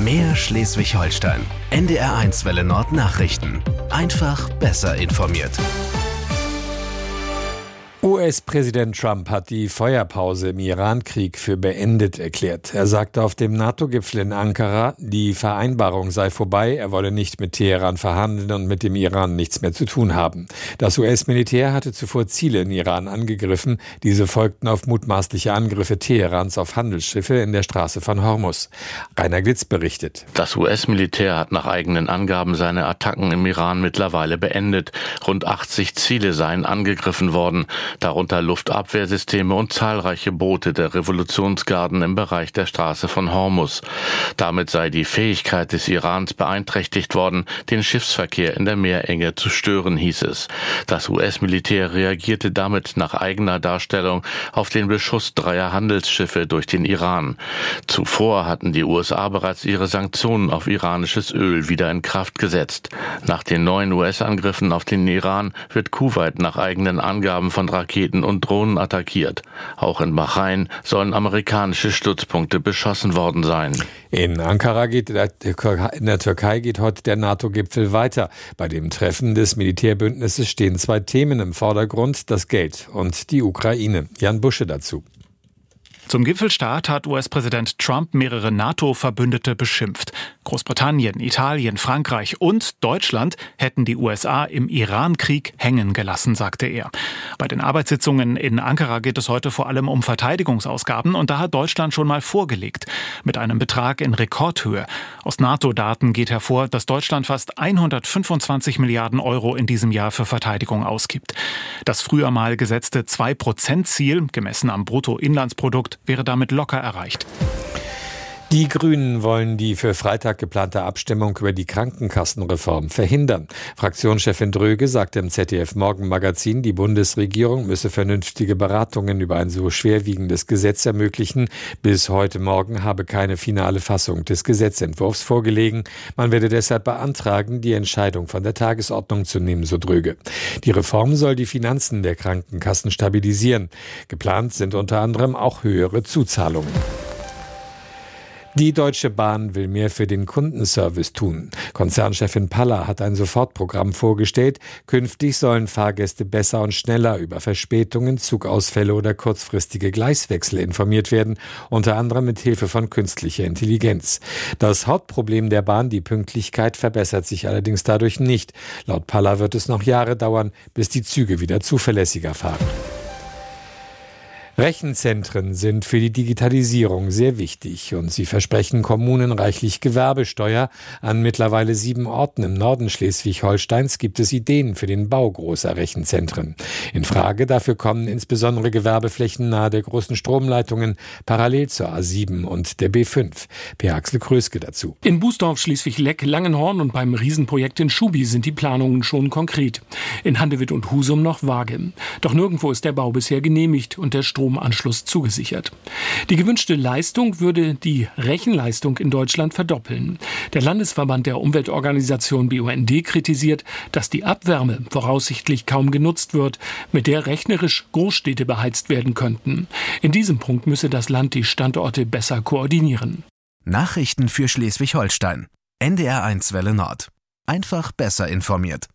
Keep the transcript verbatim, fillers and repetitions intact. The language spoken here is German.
Mehr Schleswig-Holstein. N D R eins Welle Nord Nachrichten. Einfach besser informiert. U S-Präsident Trump hat die Feuerpause im Iran-Krieg für beendet erklärt. Er sagte auf dem NATO-Gipfel in Ankara, die Vereinbarung sei vorbei, er wolle nicht mit Teheran verhandeln und mit dem Iran nichts mehr zu tun haben. Das U S-Militär hatte zuvor Ziele in Iran angegriffen. Diese folgten auf mutmaßliche Angriffe Teherans auf Handelsschiffe in der Straße von Hormuz. Rainer Glitz berichtet. Das U S-Militär hat nach eigenen Angaben seine Attacken im Iran mittlerweile beendet. Rund achtzig Ziele seien angegriffen worden, darunter Luftabwehrsysteme und zahlreiche Boote der Revolutionsgarden im Bereich der Straße von Hormuz. Damit sei die Fähigkeit des Irans beeinträchtigt worden, den Schiffsverkehr in der Meerenge zu stören, hieß es. Das U S-Militär reagierte damit nach eigener Darstellung auf den Beschuss dreier Handelsschiffe durch den Iran. Zuvor hatten die U S A bereits ihre Sanktionen auf iranisches Öl wieder in Kraft gesetzt. Nach den neuen U S-Angriffen auf den Iran wird Kuwait nach eigenen Angaben von Raketen und Drohnen attackiert. Auch in Bahrain sollen amerikanische Stützpunkte beschossen worden sein. In Ankara geht in der Türkei geht heute der NATO-Gipfel weiter. Bei dem Treffen des Militärbündnisses stehen zwei Themen im Vordergrund: das Geld und die Ukraine. Jan Busche dazu. Zum Gipfelstart hat U S-Präsident Trump mehrere NATO-Verbündete beschimpft. Großbritannien, Italien, Frankreich und Deutschland hätten die U S A im Iran-Krieg hängen gelassen, sagte er. Bei den Arbeitssitzungen in Ankara geht es heute vor allem um Verteidigungsausgaben und da hat Deutschland schon mal vorgelegt. Mit einem Betrag in Rekordhöhe. Aus NATO-Daten geht hervor, dass Deutschland fast hundertfünfundzwanzig Milliarden Euro in diesem Jahr für Verteidigung ausgibt. Das früher mal gesetzte zwei Prozent Ziel, gemessen am Bruttoinlandsprodukt, wäre damit locker erreicht. Die Grünen wollen die für Freitag geplante Abstimmung über die Krankenkassenreform verhindern. Fraktionschefin Dröge sagte im Z D F-Morgenmagazin, die Bundesregierung müsse vernünftige Beratungen über ein so schwerwiegendes Gesetz ermöglichen. Bis heute Morgen habe keine finale Fassung des Gesetzentwurfs vorgelegen. Man werde deshalb beantragen, die Entscheidung von der Tagesordnung zu nehmen, so Dröge. Die Reform soll die Finanzen der Krankenkassen stabilisieren. Geplant sind unter anderem auch höhere Zuzahlungen. Die Deutsche Bahn will mehr für den Kundenservice tun. Konzernchefin Paller hat ein Sofortprogramm vorgestellt. Künftig sollen Fahrgäste besser und schneller über Verspätungen, Zugausfälle oder kurzfristige Gleiswechsel informiert werden, unter anderem mit Hilfe von künstlicher Intelligenz. Das Hauptproblem der Bahn, die Pünktlichkeit, verbessert sich allerdings dadurch nicht. Laut Paller wird es noch Jahre dauern, bis die Züge wieder zuverlässiger fahren. Rechenzentren sind für die Digitalisierung sehr wichtig und sie versprechen Kommunen reichlich Gewerbesteuer. An mittlerweile sieben Orten im Norden Schleswig-Holsteins gibt es Ideen für den Bau großer Rechenzentren. In Frage dafür kommen insbesondere Gewerbeflächen nahe der großen Stromleitungen parallel zur A sieben und der B fünf. Per Axel Kröske dazu. In Bußdorf, Schleswig-Leck, Langenhorn und beim Riesenprojekt in Schubi sind die Planungen schon konkret. In Handewitt und Husum noch vage. Doch nirgendwo ist der Bau bisher genehmigt und der Strom Stromanschluss zugesichert. Die gewünschte Leistung würde die Rechenleistung in Deutschland verdoppeln. Der Landesverband der Umweltorganisation B U N D kritisiert, dass die Abwärme voraussichtlich kaum genutzt wird, mit der rechnerisch Großstädte beheizt werden könnten. In diesem Punkt müsse das Land die Standorte besser koordinieren. Nachrichten für Schleswig-Holstein. N D R eins Welle Nord. Einfach besser informiert.